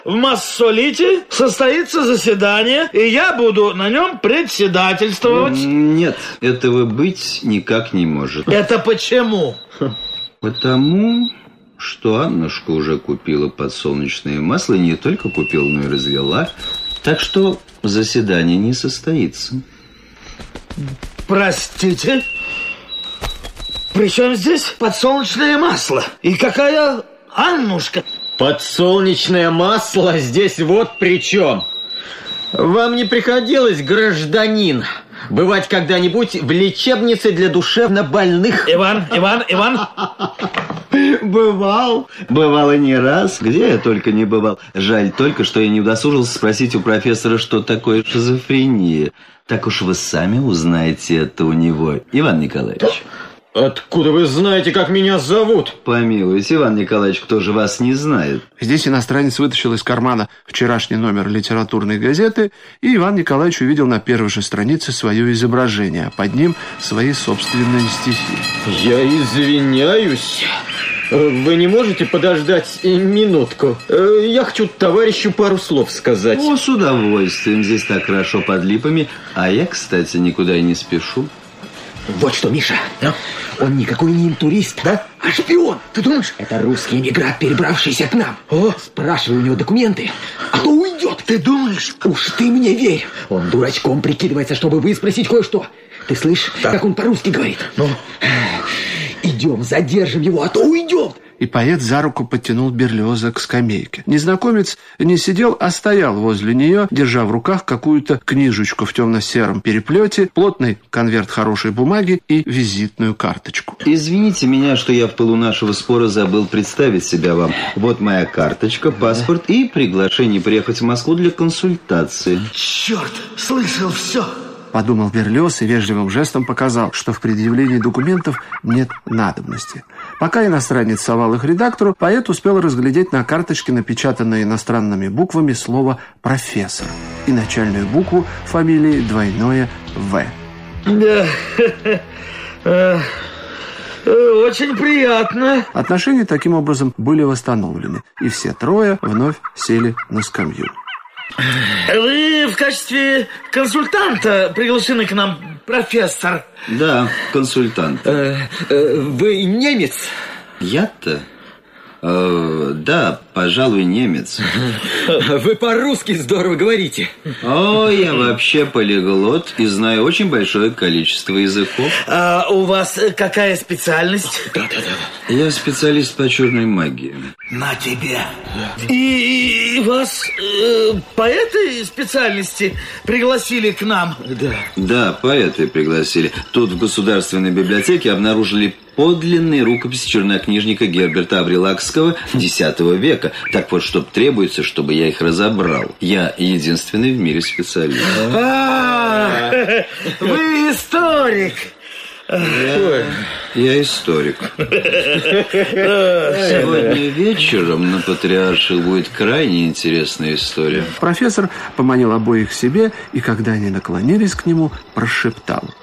В Массолите состоится заседание, и я буду на нем председательствовать. Нет, этого быть никак не может. Это почему? Потому что Аннушка уже купила подсолнечное масло, и не только купила, но и развела. Так что заседание не состоится. Простите? При чем здесь подсолнечное масло? И какая Аннушка? Подсолнечное масло здесь вот при чем. Вам не приходилось, гражданин, бывать когда-нибудь в лечебнице для душевнобольных? Иван. Бывал и не раз. Где я только не бывал. Жаль только, что я не удосужился спросить у профессора, что такое шизофрения. Так уж вы сами узнаете это у него, Иван Николаевич. Откуда вы знаете, как меня зовут? Помилуйте, Иван Николаевич, кто же вас не знает? Здесь иностранец вытащил из кармана вчерашний номер литературной газеты, и Иван Николаевич увидел на первой же странице свое изображение, а под ним свои собственные стихи. Я извиняюсь. Вы не можете подождать минутку? Я хочу товарищу пару слов сказать. О, с удовольствием. Здесь так хорошо под липами. А я, кстати, никуда и не спешу. Вот что, Миша, он никакой не интурист, да? А шпион, ты думаешь? Это русский эмигрант, перебравшийся к нам. Спрашивай у него документы, а то уйдет. Ты думаешь? Уж ты мне верь. Он дурачком прикидывается, чтобы выспросить кое-что. Ты слышишь, как он по-русски говорит? Идем, задержим его, а то уйдет. И поэт за руку подтянул Берлиоза к скамейке. Незнакомец не сидел, а стоял возле нее, держа в руках какую-то книжечку в темно-сером переплете, плотный конверт хорошей бумаги и визитную карточку. Извините меня, что я в пылу нашего спора забыл представить себя вам. Вот моя карточка, паспорт и приглашение приехать в Москву для консультации. Черт, слышал все. Подумал Берлиоз и вежливым жестом показал, что в предъявлении документов нет надобности. Пока иностранец совал их редактору, поэт успел разглядеть на карточке напечатанное иностранными буквами слово «профессор» и начальную букву фамилии двойное «В». Очень приятно. Отношения таким образом были восстановлены, и все трое вновь сели на скамью. Вы в качестве консультанта приглашены к нам, профессор? Да, консультант. Вы немец? Я-то? Да, пожалуй, немец. Вы по-русски здорово говорите. О, я вообще полиглот и знаю очень большое количество языков. А у вас какая специальность? Да. Я специалист по черной магии. На тебе. И вас по этой специальности пригласили к нам? Да, по этой пригласили. Тут в Государственной библиотеке обнаружили подлинные рукописи чернокнижника Герберта Аврилакского X века. Так вот, что требуется, чтобы я их разобрал. Я единственный в мире специалист. Вы историк. Я историк. Сегодня вечером на Патриарших будет крайне интересная история. Профессор поманил обоих к себе, и когда они наклонились к нему, прошептал: